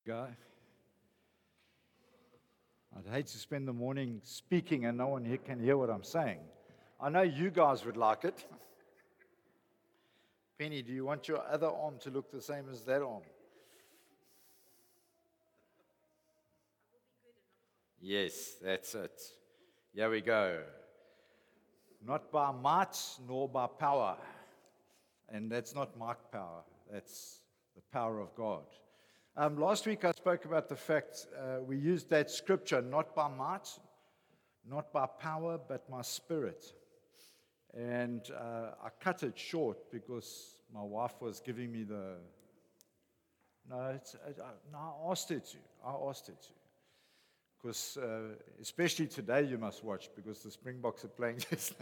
Guy. I'd hate to spend the morning speaking and no one here can hear what I'm saying. I know you guys would like it. Penny, do you want your other arm to look the same as that arm? Yes, that's it. Here we go. Not by might nor by power. And that's not might power, that's the power of God. Last week I spoke about the fact we used that scripture, not by might, not by power, but my spirit. And I cut it short because my wife was giving me the... No, I asked her to. Because especially today you must watch because the Springboks are playing just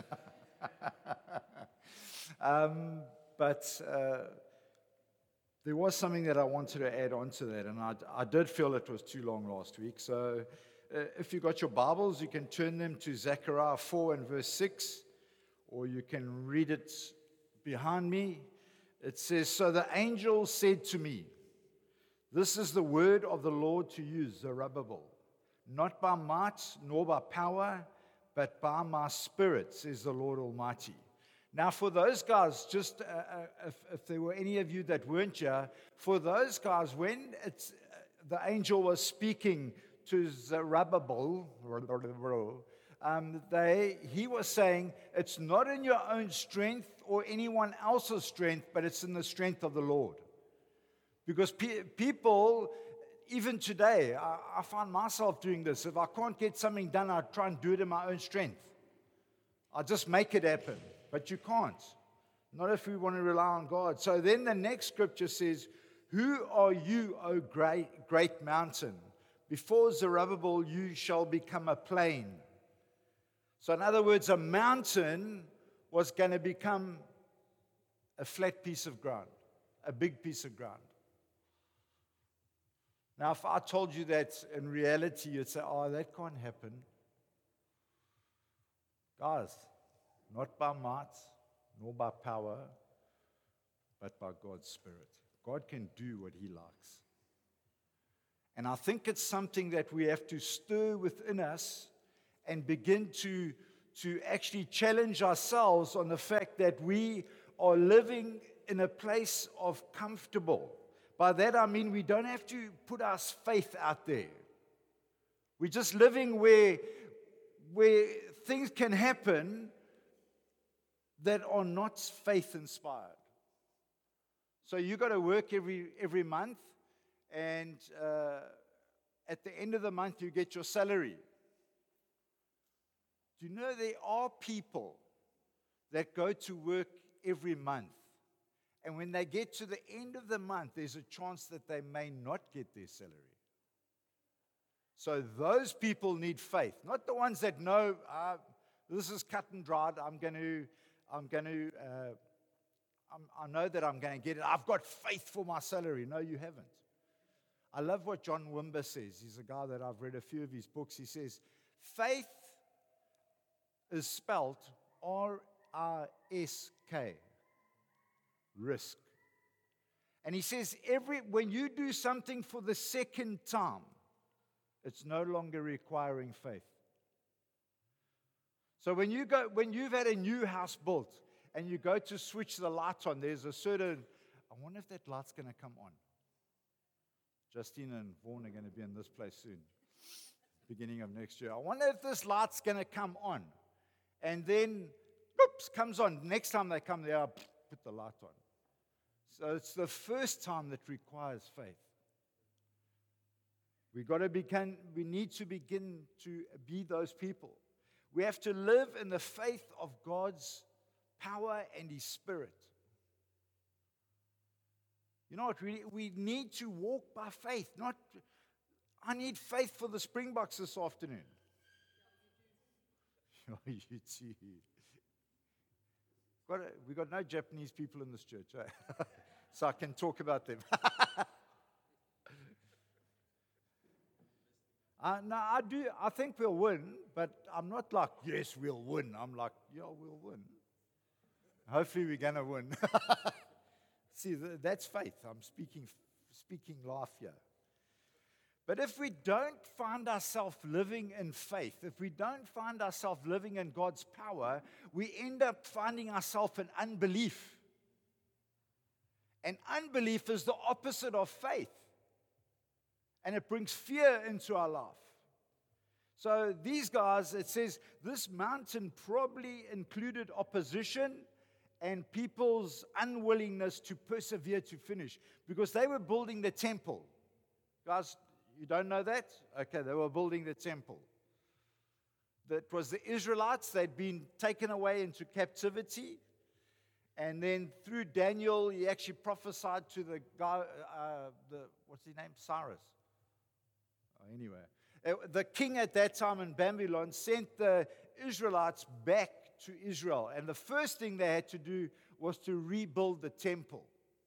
now. But there was something that I wanted to add on to that, and I did feel it was too long last week. So if you've got your Bibles, you can turn them to Zechariah 4 and verse 6, or you can read it behind me. It says, "So the angel said to me, 'This is the word of the Lord to you, Zerubbabel. Not by might nor by power, but by my spirit, says the Lord Almighty.'" Now, for those guys, just if there were any of you that weren't here, for those guys, when the angel was speaking to Zerubbabel, he was saying, it's not in your own strength or anyone else's strength, but it's in the strength of the Lord. Because people, even today, I find myself doing this. If I can't get something done, I try and do it in my own strength. I just make it happen. But you can't. Not if we want to rely on God. So then the next scripture says, "Who are you, O great mountain? Before Zerubbabel you shall become a plain." So in other words, a mountain was going to become a flat piece of ground. A big piece of ground. Now if I told you that in reality, you'd say, "Oh, that can't happen." Guys, not by might, nor by power, but by God's Spirit. God can do what He likes. And I think it's something that we have to stir within us and begin to actually challenge ourselves on the fact that we are living in a place of comfortable. By that I mean we don't have to put our faith out there. We're just living where things can happen that are not faith-inspired. So you got to work every month, and at the end of the month you get your salary. Do you know there are people that go to work every month, and when they get to the end of the month, there's a chance that they may not get their salary. So those people need faith, not the ones that know, this is cut and dried, I know that I'm going to get it. I've got faith for my salary. No, you haven't. I love what John Wimber says. He's a guy that I've read a few of his books. He says, faith is spelled R-I-S-K, risk. And he says, when you do something for the second time, it's no longer requiring faith. So when you've had a new house built and you go to switch the light on, there's a certain, I wonder if that light's going to come on. Justine and Vaughan are going to be in this place soon, beginning of next year. I wonder if this light's going to come on. And then, oops, comes on. Next time they come there, put the light on. So it's the first time that requires faith. We need to begin to be those people. We have to live in the faith of God's power and His Spirit. You know what? We need to walk by faith. Not, I need faith for the Springboks this afternoon. You too. We got no Japanese people in this church, eh? So I can talk about them. No, I do. I think we'll win, but I'm not like, yes, we'll win. I'm like, yeah, we'll win. Hopefully we're going to win. See, that's faith. I'm speaking life here. But if we don't find ourselves living in faith, if we don't find ourselves living in God's power, we end up finding ourselves in unbelief. And unbelief is the opposite of faith. And it brings fear into our life. So these guys, it says, this mountain probably included opposition and people's unwillingness to persevere to finish. Because they were building the temple. Guys, you don't know that? Okay, they were building the temple. That was the Israelites. They'd been taken away into captivity. And then through Daniel, he actually prophesied to the guy, what's his name? Cyrus. Anyway, the king at that time in Babylon sent the Israelites back to Israel. And the first thing they had to do was to rebuild the temple.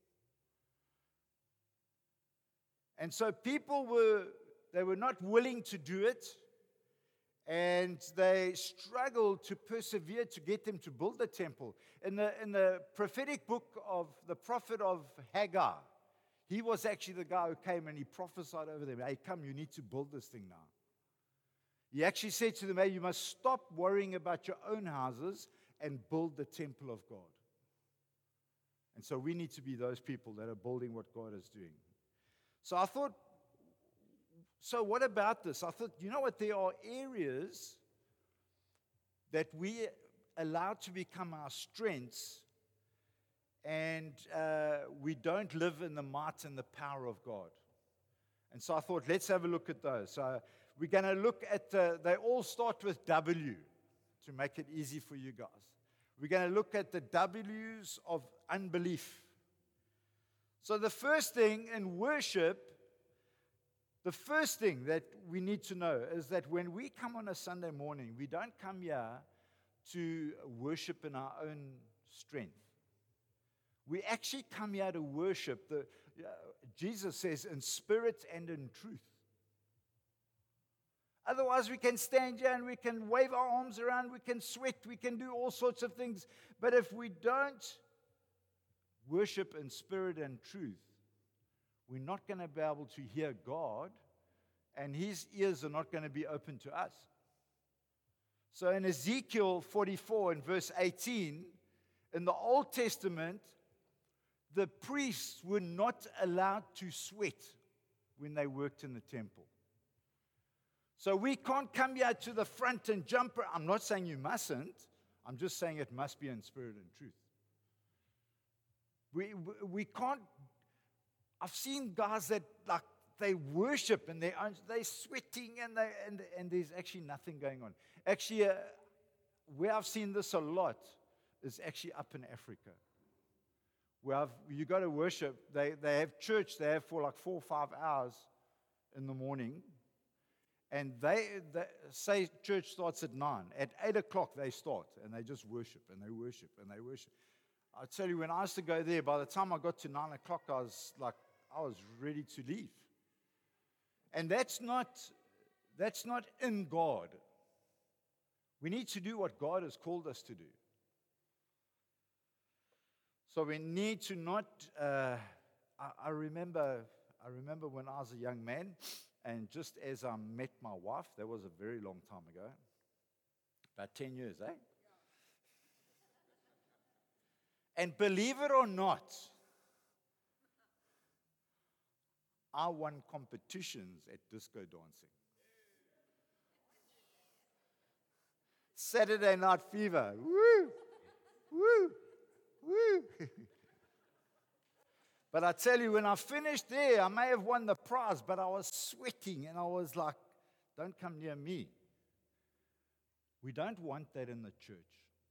And so people were not willing to do it. And they struggled to persevere to get them to build the temple. In the prophetic book of the prophet of Haggai, he was actually the guy who came and he prophesied over them. Hey, come, you need to build this thing now. He actually said to them, hey, you must stop worrying about your own houses and build the temple of God. And so we need to be those people that are building what God is doing. So I thought, so what about this? I thought, you know what? There are areas that we allow to become our strengths, and we don't live in the might and the power of God. And so I thought, let's have a look at those. So we're going to look at, they all start with W to make it easy for you guys. We're going to look at the W's of unbelief. So the first thing in worship, the first thing that we need to know is that when we come on a Sunday morning, we don't come here to worship in our own strength. We actually come here to worship, Jesus says, in spirit and in truth. Otherwise, we can stand here and we can wave our arms around, we can sweat, we can do all sorts of things. But if we don't worship in spirit and truth, we're not going to be able to hear God, and His ears are not going to be open to us. So in Ezekiel 44 and verse 18, in the Old Testament, the priests were not allowed to sweat when they worked in the temple. So we can't come here to the front and jump. I'm not saying you mustn't. I'm just saying it must be in spirit and truth. We can't. I've seen guys that like they worship and they're sweating and there's actually nothing going on. Actually, where I've seen this a lot is actually up in Africa. Where you go to worship, they have church there for like 4 or 5 hours in the morning. And they say church starts at 9. At 8 o'clock they start and they just worship and they worship and they worship. I tell you, when I used to go there, by the time I got to 9 o'clock, I was ready to leave. And that's not in God. We need to do what God has called us to do. So we need to not. I remember when I was a young man, and just as I met my wife, that was a very long time ago, about 10 years, eh? And believe it or not, I won competitions at disco dancing. Saturday Night Fever. Woo! Woo! Woo! But I tell you, when I finished there, I may have won the prize, but I was sweating and I was like, don't come near me. We don't want that in the church.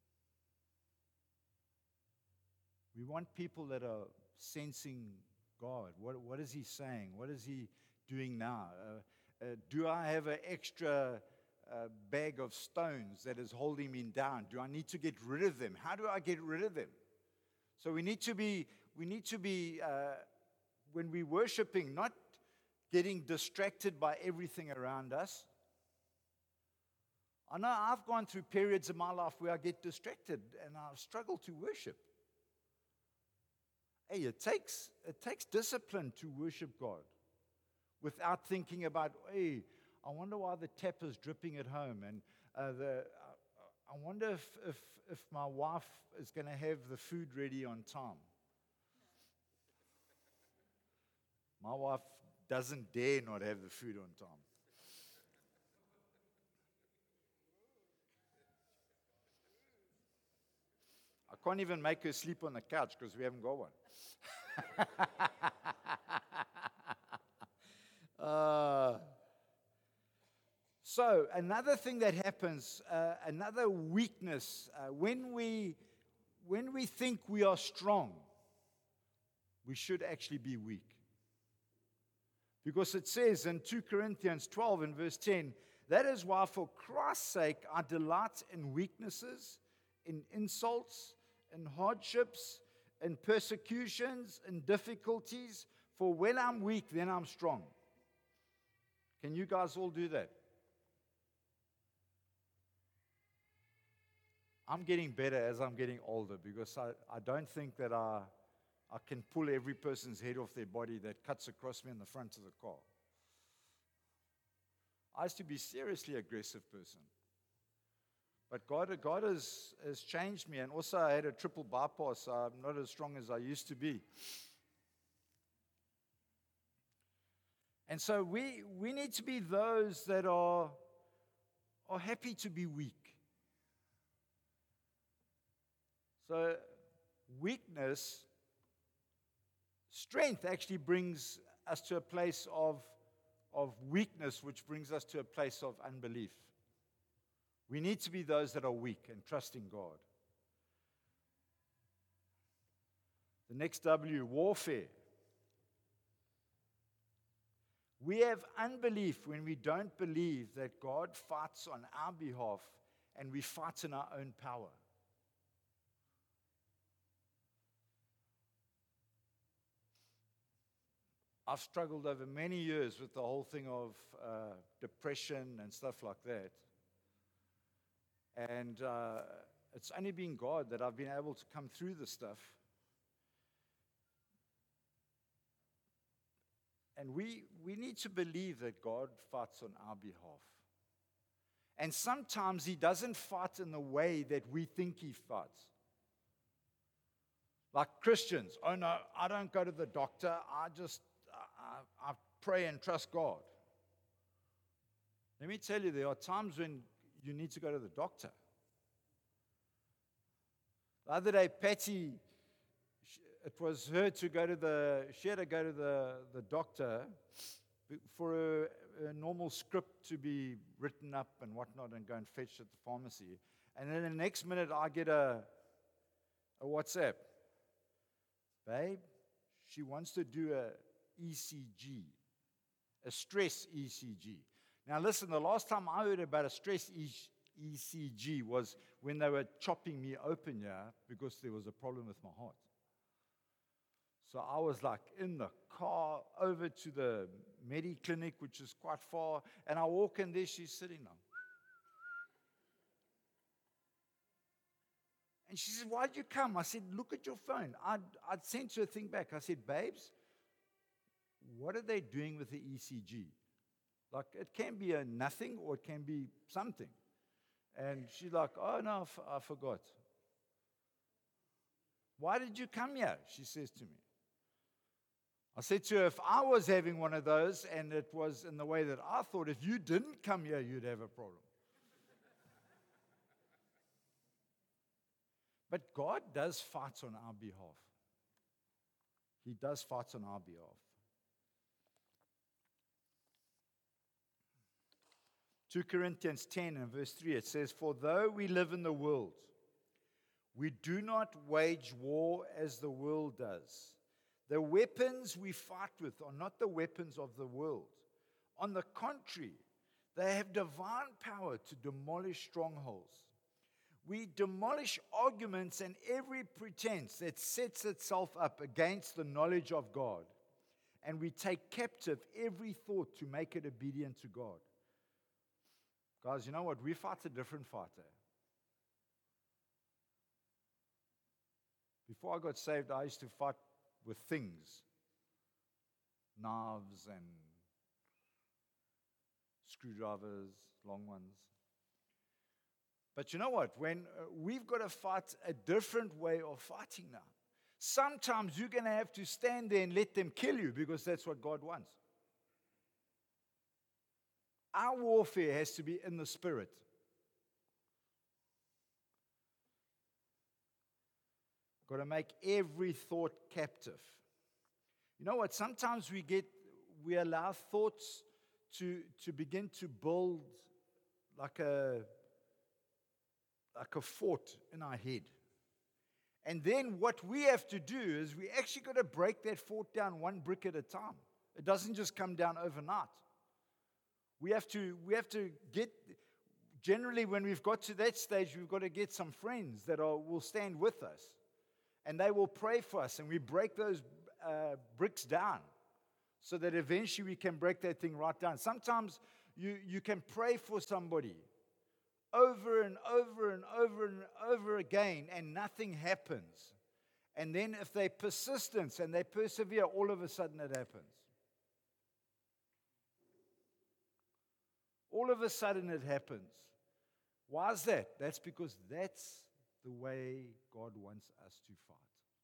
We want people that are sensing God. What is He saying? What is He doing now? Do I have an extra bag of stones that is holding me down? Do I need to get rid of them? How do I get rid of them? So we need to be, when we're worshiping, not getting distracted by everything around us. I know I've gone through periods in my life where I get distracted and I struggle to worship. Hey, it takes discipline to worship God. without thinking about, hey, I wonder why the tap is dripping at home, and I wonder if my wife is going to have the food ready on time. My wife doesn't dare not have the food on time. I can't even make her sleep on the couch because we haven't got one. So another thing that happens, another weakness, when we think we are strong, we should actually be weak. Because it says in 2 Corinthians 12 and verse 10, that is why for Christ's sake I delight in weaknesses, in insults, in hardships, in persecutions, in difficulties. For when I'm weak, then I'm strong. Can you guys all do that? I'm getting better as I'm getting older because I don't think that I can pull every person's head off their body that cuts across me in the front of the car. I used to be a seriously aggressive person. But God has changed me. And also I had a triple bypass, so I'm not as strong as I used to be. And so we need to be those that are happy to be weak. So weakness, strength actually brings us to a place of weakness, which brings us to a place of unbelief. We need to be those that are weak and trust in God. The next W, warfare. We have unbelief when we don't believe that God fights on our behalf and we fight in our own power. I've struggled over many years with the whole thing of depression and stuff like that. And it's only been God that I've been able to come through this stuff. And we need to believe that God fights on our behalf. And sometimes He doesn't fight in the way that we think He fights. Like Christians, oh no, I don't go to the doctor, I pray and trust God. Let me tell you, there are times when you need to go to the doctor. The other day, Patty, it was her to go to she had to go to the doctor for a normal script to be written up and whatnot and go and fetch at the pharmacy. And then the next minute I get a WhatsApp. Babe, she wants to do a ECG, a stress ECG. Now listen, the last time I heard about a stress ECG was when they were chopping me open here because there was a problem with my heart. So I was like in the car over to the Mediclinic, which is quite far, and I walk in there, she's sitting there. And she said, why'd you come? I said, look at your phone. I'd sent her a thing back. I said, babes, what are they doing with the ECG? Like, it can be a nothing or it can be something. And she's like, oh, no, I forgot. Why did you come here? She says to me. I said to her, if I was having one of those and it was in the way that I thought, if you didn't come here, you'd have a problem. But God does fight on our behalf. He does fight on our behalf. 2 Corinthians 10 and verse 3, it says, for though we live in the world, we do not wage war as the world does. The weapons we fight with are not the weapons of the world. On the contrary, they have divine power to demolish strongholds. We demolish arguments and every pretense that sets itself up against the knowledge of God. And we take captive every thought to make it obedient to God. Guys, you know what? We fight a different fight. Before I got saved, I used to fight with things. Knives and screwdrivers, long ones. But you know what? When we've got to fight a different way of fighting now. Sometimes you're going to have to stand there and let them kill you because that's what God wants. Our warfare has to be in the spirit. Got to make every thought captive. You know what? Sometimes we allow thoughts to begin to build like a fort in our head. And then what we have to do is we actually got to break that fort down one brick at a time. It doesn't just come down overnight. We have to get, generally when we've got to that stage, we've got to get some friends that will stand with us. And they will pray for us, and we break those bricks down so that eventually we can break that thing right down. Sometimes you can pray for somebody over and over and over and over again, and nothing happens. And then if they're persistent and they persevere, all of a sudden it happens. All of a sudden it happens. Why is that? That's because that's the way God wants us to fight.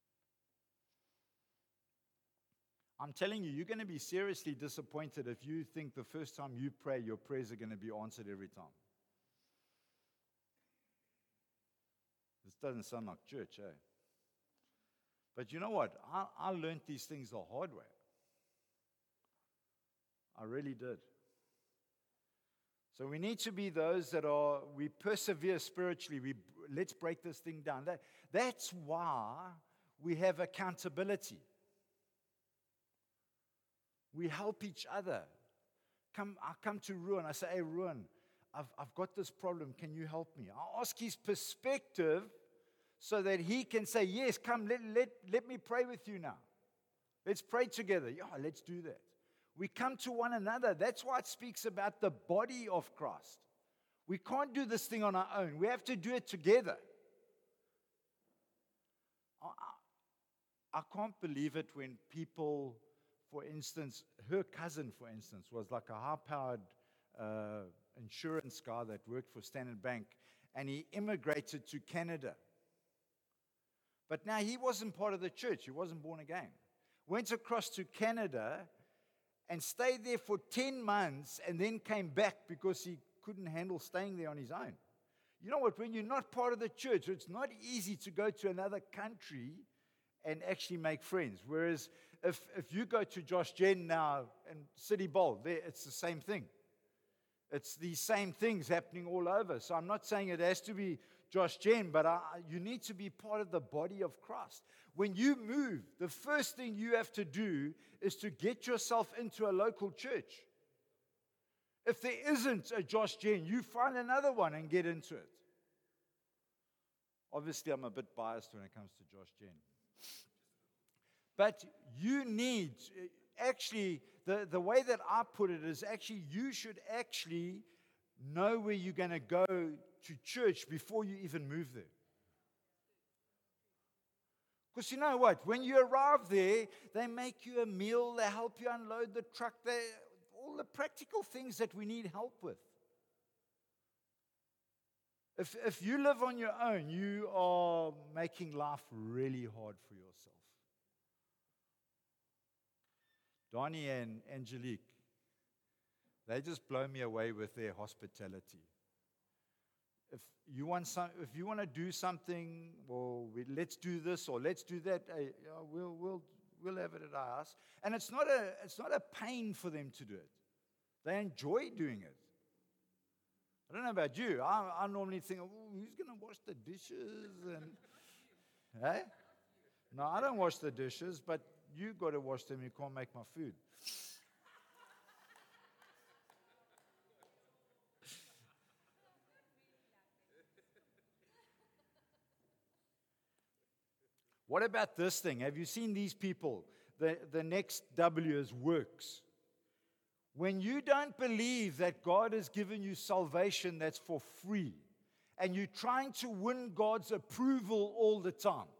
I'm telling you, you're going to be seriously disappointed if you think the first time you pray, your prayers are going to be answered every time. This doesn't sound like church, eh? But you know what? I learned these things the hard way. I really did. So we need to be those we persevere spiritually. Let's break this thing down. That's why we have accountability. We help each other. I come to Ruan. I say, hey, Ruan, I've got this problem. Can you help me? I ask his perspective so that he can say, yes, come, let me pray with you now. Let's pray together. Yeah, let's do that. We come to one another. That's why it speaks about the body of Christ. We can't do this thing on our own. We have to do it together. I can't believe it when people, for instance, her cousin, for instance, was like a high-powered insurance guy that worked for Standard Bank, and he immigrated to Canada. But now he wasn't part of the church. He wasn't born again. Went across to Canada and stayed there for 10 months and then came back because he couldn't handle staying there on his own. You know what? When you're not part of the church, it's not easy to go to another country and actually make friends. Whereas if you go to Josh Gen now and City Bowl, there it's the same thing. It's these same things happening all over. So I'm not saying it has to be Josh Gen, but you need to be part of the body of Christ. When you move, the first thing you have to do is to get yourself into a local church. If there isn't a Josh Gen, you find another one and get into it. Obviously, I'm a bit biased when it comes to Josh Gen. But you need, actually, the way that I put it is actually you should actually know where you're going to go to church before you even move there. Because you know what? When you arrive there, they make you a meal, they help you unload the truck, all the practical things that we need help with. If you live on your own, you are making life really hard for yourself. Donnie and Angelique, they just blow me away with their hospitality. If you want to do something, or let's do this or let's do that, we'll have it at our house. And it's not a pain for them to do it. They enjoy doing it. I don't know about you. I normally think, who's going to wash the dishes? And hey, no, I don't wash the dishes, but you got to wash them. You can't make my food. What about this thing? Have you seen these people? The next W is works. When you don't believe that God has given you salvation that's for free, and you're trying to win God's approval all the time.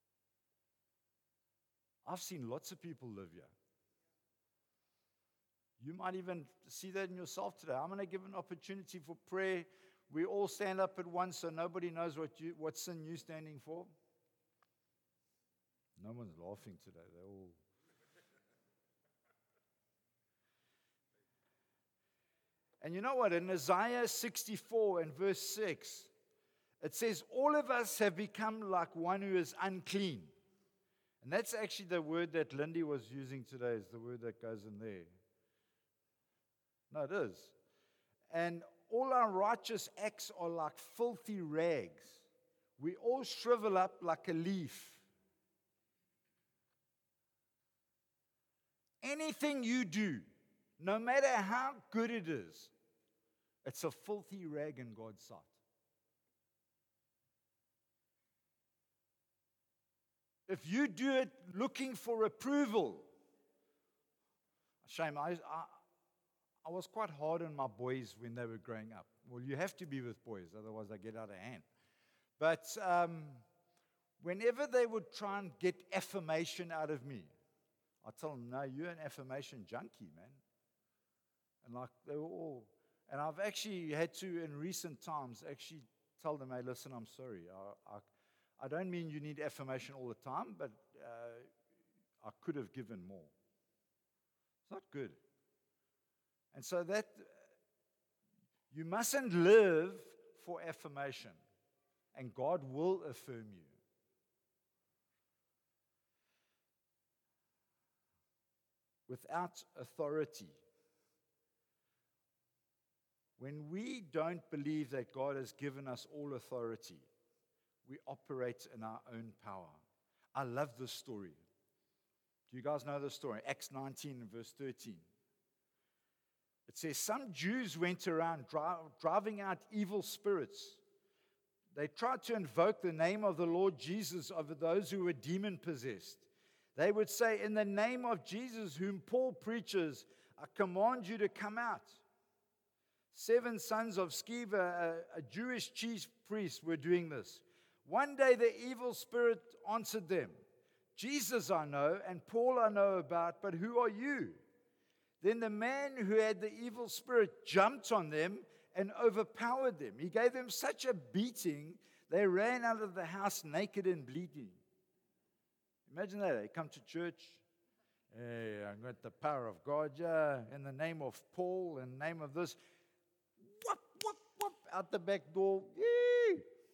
I've seen lots of people live here. You might even see that in yourself today. I'm going to give an opportunity for prayer. We all stand up at once so nobody knows what sin you're standing for. No one's laughing today. They're all. And you know what? In Isaiah 64 and verse 6, it says, all of us have become like one who is unclean. And that's actually the word that Lindy was using today, is the word that goes in there. No, it is. And all our righteous acts are like filthy rags. We all shrivel up like a leaf. Anything you do, no matter how good it is, it's a filthy rag in God's sight. If you do it looking for approval, shame, I was quite hard on my boys when they were growing up. Well, you have to be with boys, otherwise they get out of hand. But whenever they would try and get affirmation out of me, I tell them, no, you're an affirmation junkie, man. And like they were all, and I've actually had to, in recent times, actually tell them, hey, listen, I'm sorry. I don't mean you need affirmation all the time, but I could have given more. It's not good. And so that, you mustn't live for affirmation, and God will affirm you. Without authority. When we don't believe that God has given us all authority, we operate in our own power. I love this story. Do you guys know this story? Acts 19 and verse 13. It says, some Jews went around driving out evil spirits. They tried to invoke the name of the Lord Jesus over those who were demon-possessed. They would say, in the name of Jesus, whom Paul preaches, I command you to come out. 7 sons of Sceva, a Jewish chief priest, were doing this. One day the evil spirit answered them, Jesus I know, and Paul I know about, but who are you? Then the man who had the evil spirit jumped on them and overpowered them. He gave them such a beating, they ran out of the house naked and bleeding. Imagine that. They come to church. Hey, I got the power of God, yeah, in the name of Paul, in the name of this. Whoop, whoop, whoop, out the back door. Yee!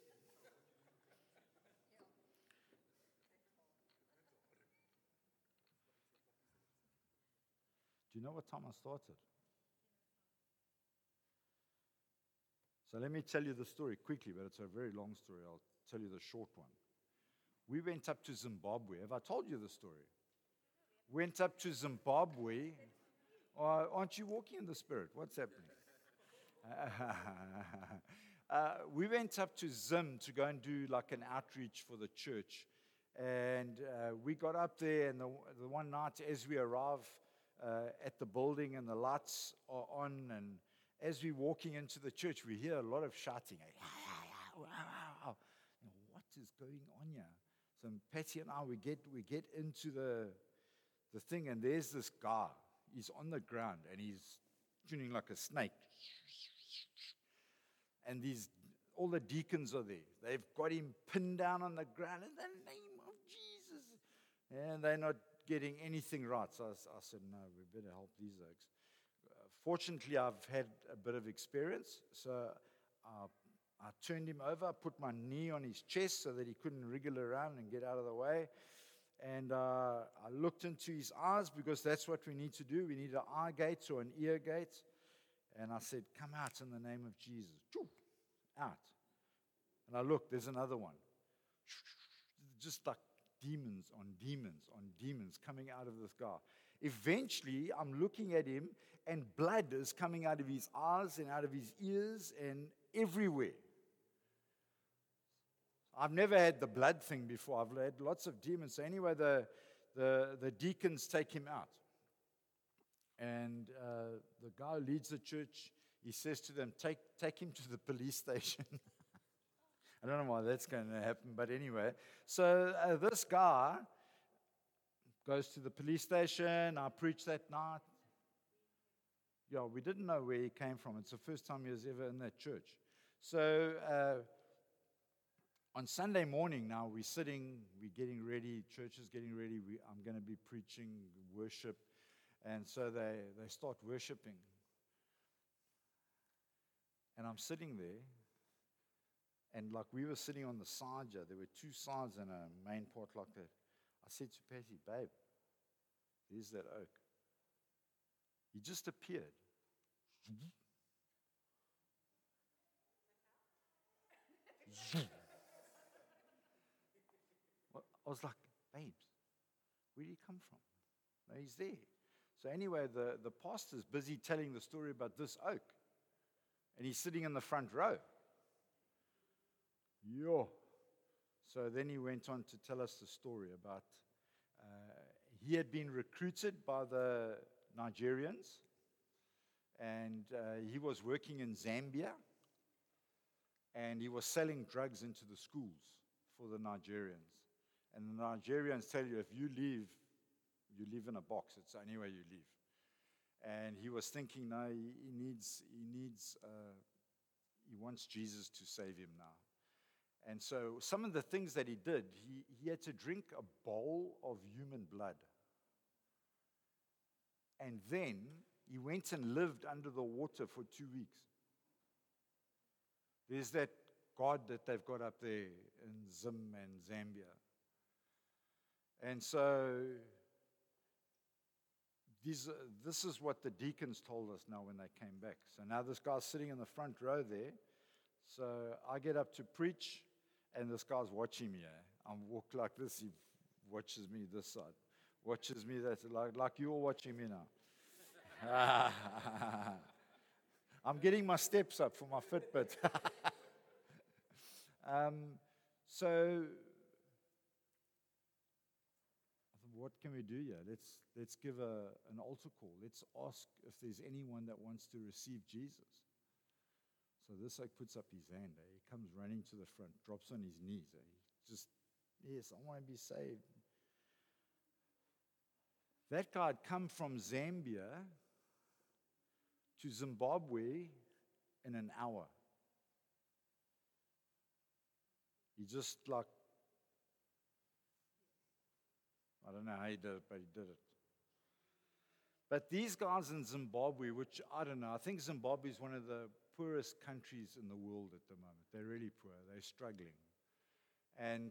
Do you know what time I started? So let me tell you the story quickly, but it's a very long story. I'll tell you the short one. We went up to Zimbabwe. Have I told you the story? Went up to Zimbabwe. Aren't you walking in the Spirit? What's happening? We went up to Zim to go and do like an outreach for the church. And we got up there, and the one night as we arrive at the building and the lights are on, and as we're walking into the church, we hear a lot of shouting. What is going on here? So Patty and I, we get into the thing, and there's this guy. He's on the ground, and he's tuning like a snake. And all the deacons are there. They've got him pinned down on the ground in the name of Jesus. And they're not getting anything right. So I said, no, we better help these oaks. Fortunately, I've had a bit of experience. So I turned him over, put my knee on his chest so that he couldn't wriggle around and get out of the way. And I looked into his eyes, because that's what we need to do. We need an eye gate or an ear gate. And I said, come out in the name of Jesus. Out. And I looked, there's another one. Just like demons on demons on demons coming out of this guy. Eventually, I'm looking at him, and blood is coming out of his eyes and out of his ears and everywhere. I've never had the blood thing before. I've had lots of demons. So anyway, the deacons take him out. And the guy who leads the church, he says to them, take him to the police station. I don't know why that's going to happen, but anyway. So this guy goes to the police station. I preach that night. we didn't know where he came from. It's the first time he was ever in that church. So on Sunday morning now, we're getting ready, church is getting ready. I'm going to be preaching worship. And so they start worshiping. And I'm sitting there. And like we were sitting on the side here, there were two sides and a main part like that. I said to Patty, babe, there's that oak. He just appeared. I was like, babes, where did he come from? No, he's there. So anyway, the pastor's busy telling the story about this oak. And he's sitting in the front row. Yo. So then he went on to tell us the story about he had been recruited by the Nigerians. And he was working in Zambia. And he was selling drugs into the schools for the Nigerians. And the Nigerians tell you, if you leave, you live in a box. It's the only way you leave. And he was thinking, no, he wants Jesus to save him now. And so some of the things that he did, he had to drink a bowl of human blood. And then he went and lived under the water for 2 weeks. There's that God that they've got up there in Zim and Zambia. And so this is what the deacons told us now when they came back. So now this guy's sitting in the front row there. So I get up to preach, and this guy's watching me. I'm walk like this. He watches me this side. Watches me that like you're watching me now. I'm getting my steps up for my Fitbit. So what can we do here? Let's give an altar call. Let's ask if there's anyone that wants to receive Jesus. So this guy puts up his hand. He comes running to the front, drops on his knees. Yes, I want to be saved. That guy had come from Zambia to Zimbabwe in an hour. He just I don't know how he did it, but he did it. But these guys in Zimbabwe, which I don't know, I think Zimbabwe is one of the poorest countries in the world at the moment. They're really poor. They're struggling. And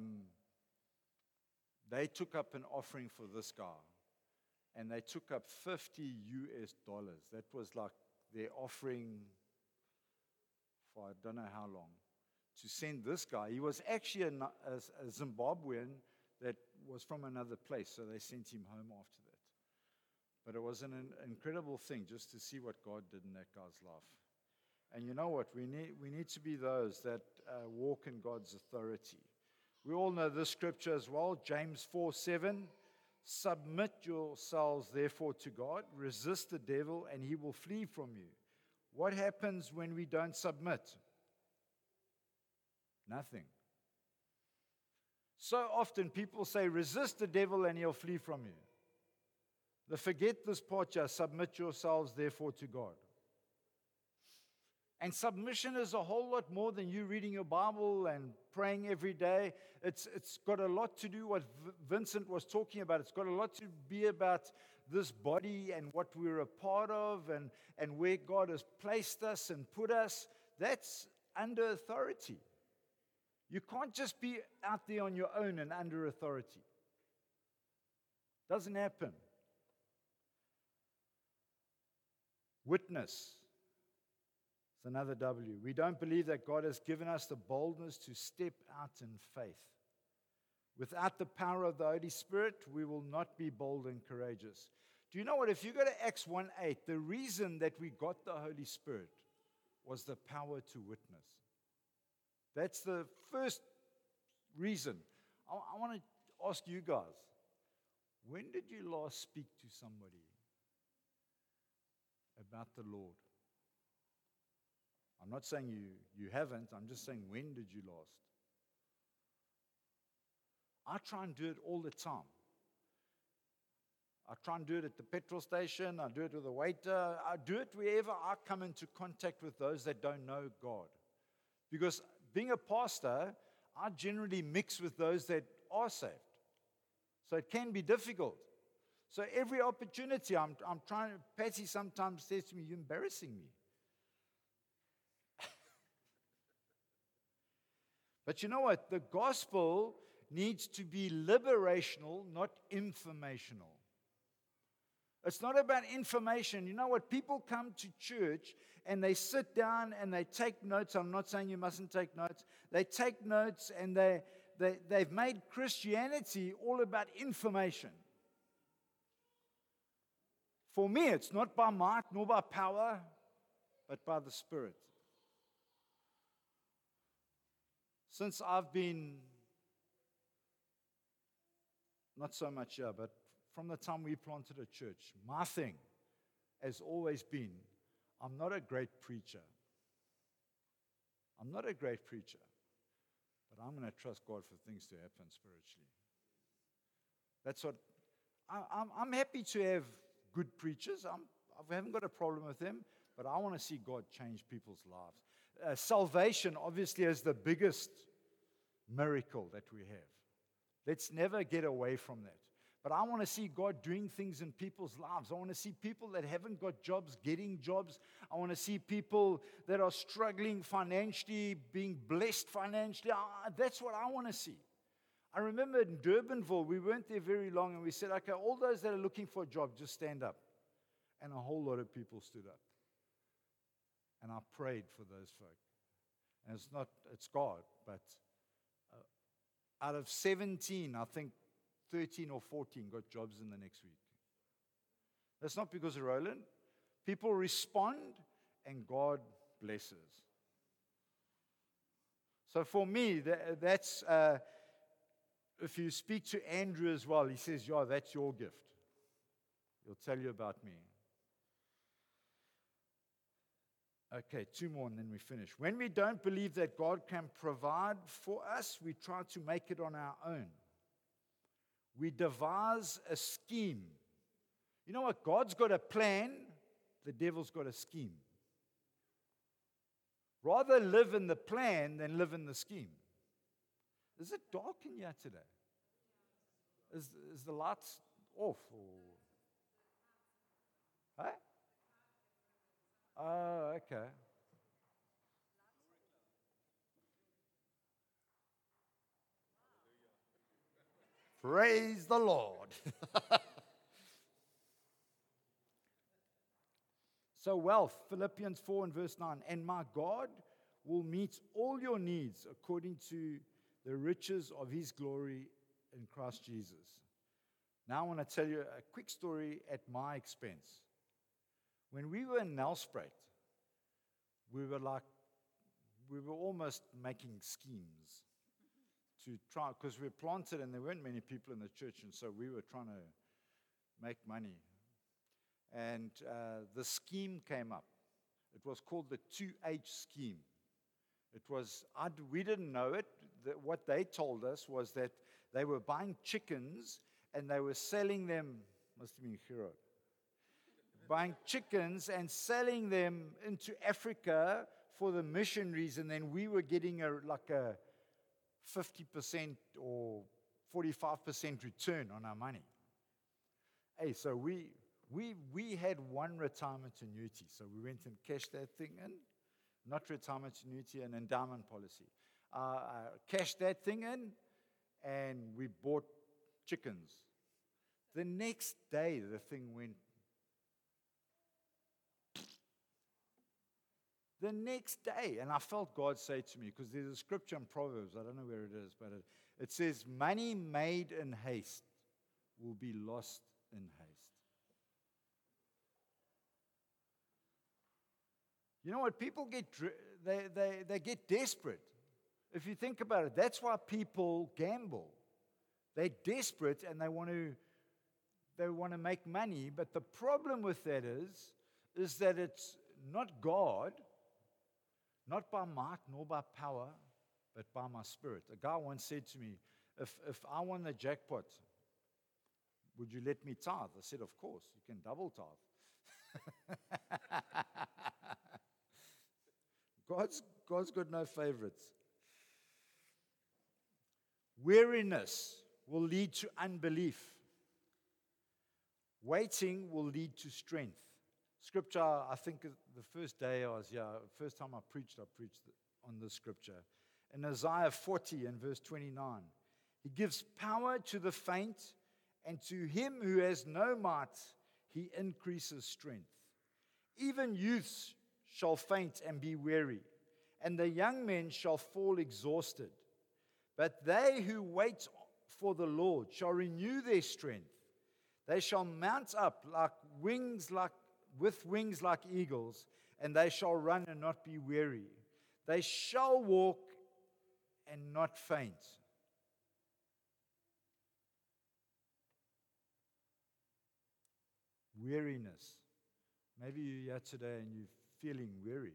they took up an offering for this guy. And they took up $50. That was like their offering for I don't know how long to send this guy. He was actually a Zimbabwean that was from another place, so they sent him home after that. But it was an incredible thing just to see what God did in that guy's life. And you know what? We need to be those that walk in God's authority. We all know this scripture as well, James 4:7. Submit yourselves, therefore, to God. Resist the devil, and he will flee from you. What happens when we don't submit? Nothing. So often people say, resist the devil, and he'll flee from you. They forget this part, just submit yourselves, therefore, to God. And submission is a whole lot more than you reading your Bible and praying every day. It's got a lot to do what Vincent was talking about. It's got a lot to be about this body and what we're a part of and where God has placed us and put us. That's under authority. You can't just be out there on your own and under authority. Doesn't happen. Witness. It's another W. We don't believe that God has given us the boldness to step out in faith. Without the power of the Holy Spirit, we will not be bold and courageous. Do you know what? If you go to Acts 1:8, the reason that we got the Holy Spirit was the power to witness. That's the first reason. I want to ask you guys, when did you last speak to somebody about the Lord? I'm not saying you haven't. I'm just saying, when did you last? I try and do it all the time. I try and do it at the petrol station. I do it with the waiter. I do it wherever I come into contact with those that don't know God. Because being a pastor, I generally mix with those that are saved. So it can be difficult. So every opportunity, I'm trying. Patsy sometimes says to me, "You're embarrassing me." But you know what? The gospel needs to be liberational, not informational. It's not about information. You know what? People come to church and they sit down and they take notes. I'm not saying you mustn't take notes. They take notes and they've made Christianity all about information. For me, it's not by might nor by power, but by the Spirit. Since I've been, not so much here, but from the time we planted a church, my thing has always been, I'm not a great preacher. I'm not a great preacher, but I'm going to trust God for things to happen spiritually. That's what, I'm happy to have good preachers. I haven't got a problem with them, but I want to see God change people's lives. Salvation, obviously, is the biggest miracle that we have. Let's never get away from that. But I want to see God doing things in people's lives. I want to see people that haven't got jobs getting jobs. I want to see people that are struggling financially being blessed financially. That's what I want to see. I remember in Durbanville, we weren't there very long, and we said, okay, all those that are looking for a job, just stand up. And a whole lot of people stood up. And I prayed for those folk. And it's God, but out of 17, I think 13 or 14 got jobs in the next week. That's not because of Roland. People respond, and God blesses. So for me, that's... if you speak to Andrew as well, he says, yeah, that's your gift. He'll tell you about me. Okay, 2 more and then we finish. When we don't believe that God can provide for us, we try to make it on our own. We devise a scheme. You know what? God's got a plan, the devil's got a scheme. Rather live in the plan than live in the scheme. Is it dark in here today? Is the lights off? Huh? Oh, okay. Praise the Lord. So wealth, Philippians 4 and verse 9. And my God will meet all your needs according to the riches of his glory in Christ Jesus. Now I want to tell you a quick story at my expense. When we were in Nelspruit, we were almost making schemes to try, because we were planted and there weren't many people in the church, and so we were trying to make money. And the scheme came up. It was called the 2H scheme. We didn't know it. What they told us was that they were buying chickens and they were selling them, must have been Hero, buying chickens and selling them into Africa for the missionaries, and then we were getting a 50% or 45% return on our money. Hey, so we had one retirement annuity, so we went and cashed that thing in. Not retirement annuity, an endowment policy. Cashed that thing in, and we bought chickens. The next day, the thing went. The next day, and I felt God say to me, because there's a scripture in Proverbs, I don't know where it is, but it says, money made in haste will be lost in haste. You know what? People they get desperate. If you think about it, that's why people gamble. They're desperate and they want to make money. But the problem with that is that it's not God, not by might nor by power, but by my Spirit. A guy once said to me, if I won the jackpot, would you let me tithe? I said, of course, you can double tithe. God's got no favorites. Weariness will lead to unbelief. Waiting will lead to strength. Scripture, I think the first day I was here, first time I preached on this scripture. In Isaiah 40 and verse 29, he gives power to the faint, and to him who has no might, he increases strength. Even youths shall faint and be weary, and the young men shall fall exhausted. But they who wait for the Lord shall renew their strength. They shall mount up with wings like eagles, and they shall run and not be weary. They shall walk and not faint. Weariness. Maybe you're here today and you're feeling weary.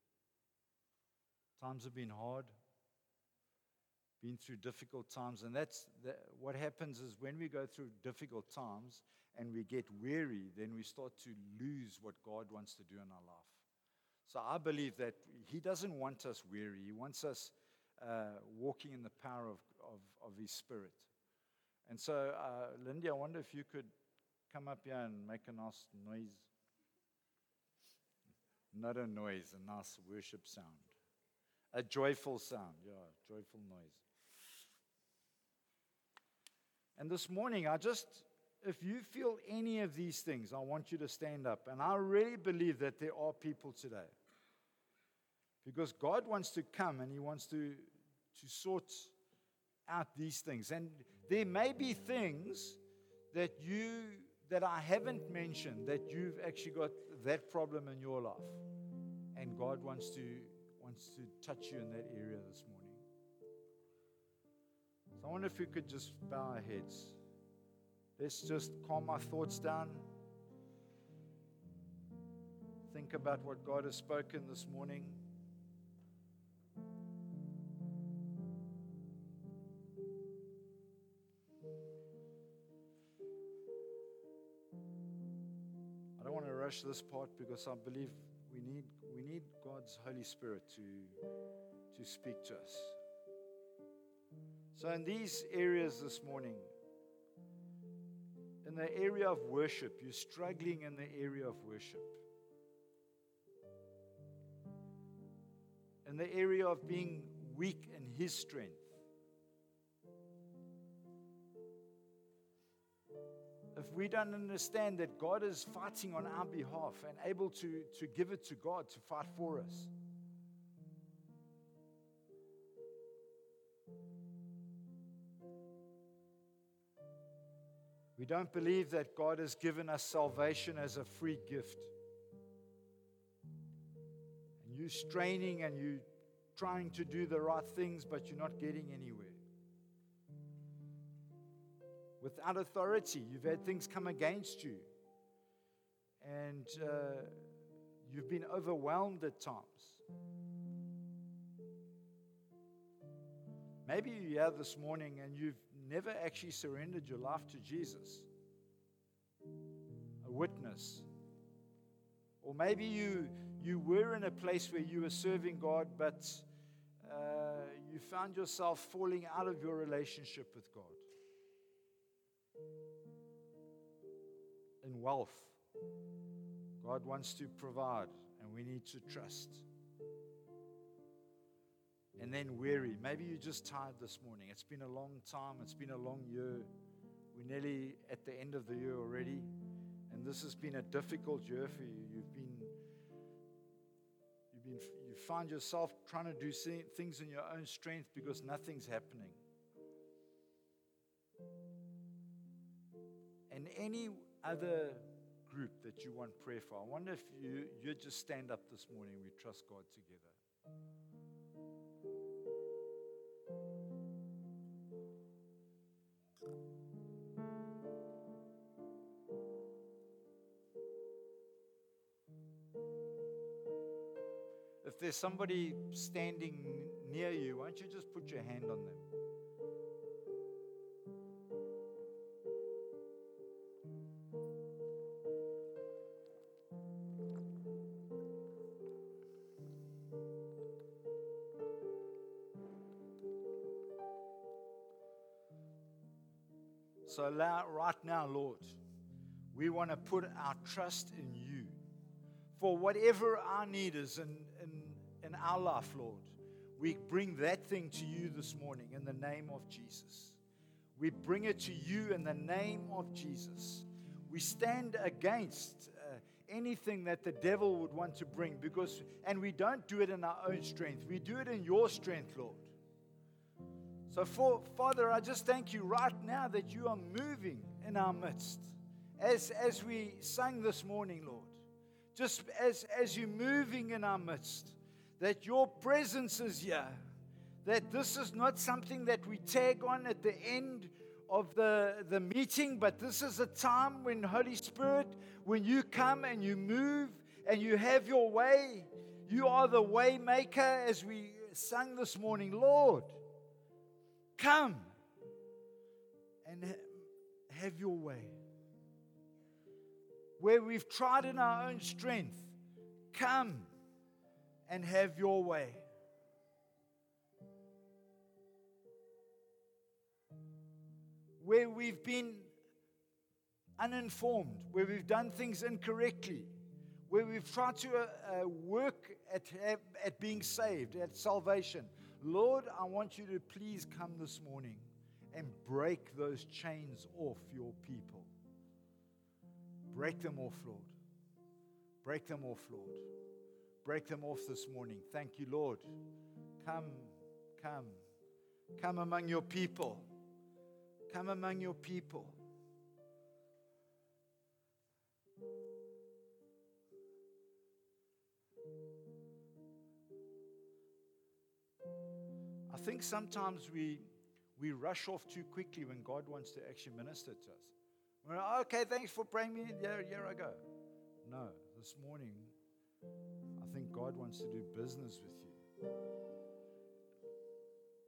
Times have been hard, been through difficult times, and what happens is when we go through difficult times and we get weary, then we start to lose what God wants to do in our life. So I believe that He doesn't want us weary. He wants us walking in the power of His Spirit. And so, Lindy, I wonder if you could come up here and make a nice noise. Not a noise, a nice worship sound. A joyful sound, joyful noise. And this morning, if you feel any of these things, I want you to stand up. And I really believe that there are people today. Because God wants to come and He wants to sort out these things. And there may be things that I haven't mentioned, that you've actually got that problem in your life. And God wants to touch you in that area this morning. So I wonder if we could just bow our heads. Let's just calm our thoughts down. Think about what God has spoken this morning. I don't want to rush this part because I believe we need God's Holy Spirit to speak to us. So in these areas this morning, in the area of worship, you're struggling in the area of worship. In the area of being weak in His strength. If we don't understand that God is fighting on our behalf and able to give it to God to fight for us. We don't believe that God has given us salvation as a free gift. And you're straining and you're trying to do the right things, but you're not getting anywhere. Without authority, you've had things come against you. And you've been overwhelmed at times. Maybe you're here this morning and you've never actually surrendered your life to Jesus. A witness. Or maybe you were in a place where you were serving God, but you found yourself falling out of your relationship with God. In wealth, God wants to provide, and we need to trust. And then weary. Maybe you're just tired this morning. It's been a long time. It's been a long year. We're nearly at the end of the year already. And this has been a difficult year for you. You find yourself trying to do things in your own strength because nothing's happening. And any other group that you want prayer for, I wonder if you just stand up this morning. We trust God together. If there's somebody standing near you, why don't you just put your hand on them? So right now, Lord, we want to put our trust in you for whatever our need is in our life, Lord. We bring that thing to you this morning in the name of Jesus. We bring it to you in the name of Jesus. We stand against anything that the devil would want to bring, and we don't do it in our own strength. We do it in your strength, Lord. So, Father, I just thank you right now that you are moving in our midst. As we sang this morning, Lord, just as you're moving in our midst, that your presence is here, that this is not something that we tag on at the end of the meeting, but this is a time when Holy Spirit, when you come and you move and you have your way, you are the way maker, as we sang this morning. Lord, come and have your way. Where we've tried in our own strength, come and have your way. Where we've been uninformed, where we've done things incorrectly, where we've tried to work at being saved, at salvation. Lord, I want you to please come this morning and break those chains off your people. Break them off, Lord. Break them off, Lord. Break them off this morning. Thank you, Lord. Come among your people. Come among your people. I think sometimes we rush off too quickly when God wants to actually minister to us. We're like, okay, thanks for praying me. Here I go. No, this morning, I think God wants to do business with you.